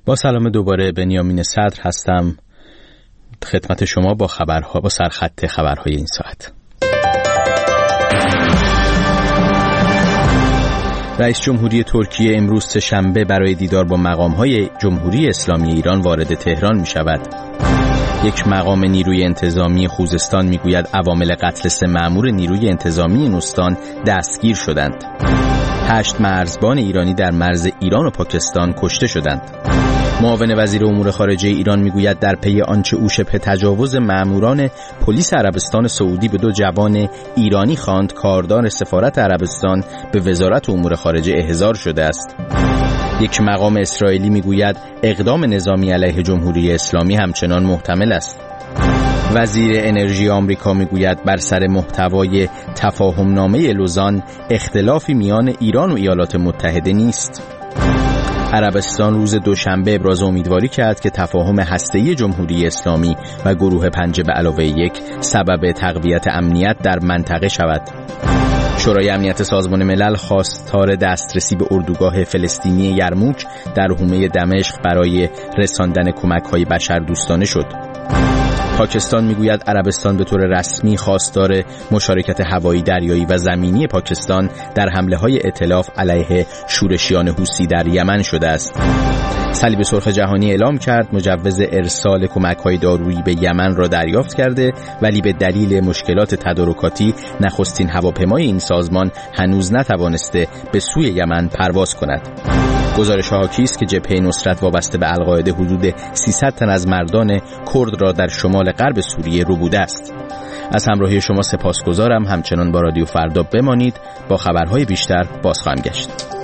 با سلام دوباره، بنیامین صدر هستم خدمت شما با خبرها، با سرخط خبرهای این ساعت. رئیس جمهوری ترکیه امروز سه‌شنبه برای دیدار با مقام‌های جمهوری اسلامی ایران وارد تهران می‌شود. یک مقام نیروی انتظامی خوزستان می‌گوید عوامل قتل 3 مأمور نیروی انتظامی این استان دستگیر شدند. 8 مرزبان ایرانی در مرز ایران و پاکستان کشته شدند. معاون وزیر امور خارجه ایران میگوید در پی آنچه او شبه تجاوز مأموران پلیس عربستان سعودی به 2 جوان ایرانی خواند، کاردار سفارت عربستان به وزارت امور خارجه احضار شده است. یک مقام اسرائیلی میگوید اقدام نظامی علیه جمهوری اسلامی همچنان محتمل است. وزیر انرژی آمریکا میگوید بر سر محتوای تفاهمنامه لوزان اختلافی میان ایران و ایالات متحده نیست. عربستان روز دوشنبه ابراز امیدواری کرد که تفاهم هسته‌ای جمهوری اسلامی و گروه 5+1 سبب تقویت امنیت در منطقه شود. شورای امنیت سازمان ملل خواستار دسترسی به اردوگاه فلسطینی یرموک در حومه دمشق برای رساندن کمک‌های بشردوستانه شد. پاکستان میگوید عربستان به طور رسمی خواستار مشارکت هوایی، دریایی و زمینی پاکستان در حمله‌های ائتلاف علیه شورشیان حوثی در یمن شده است. صلیب سرخ جهانی اعلام کرد مجوز ارسال کمک‌های دارویی به یمن را دریافت کرده، ولی به دلیل مشکلات تدارکاتی نخستین هواپیمای این سازمان هنوز نتوانسته به سوی یمن پرواز کند. گزارش حاکی است که جبهه نصرت وابسته به القاعده حدود 300 تن از مردان کرد را در شمال غرب سوریه ربوده است. از همراهی شما سپاسگزارم. همچنان با رادیو فردا بمانید. با خبرهای بیشتر باز خواهم گشت.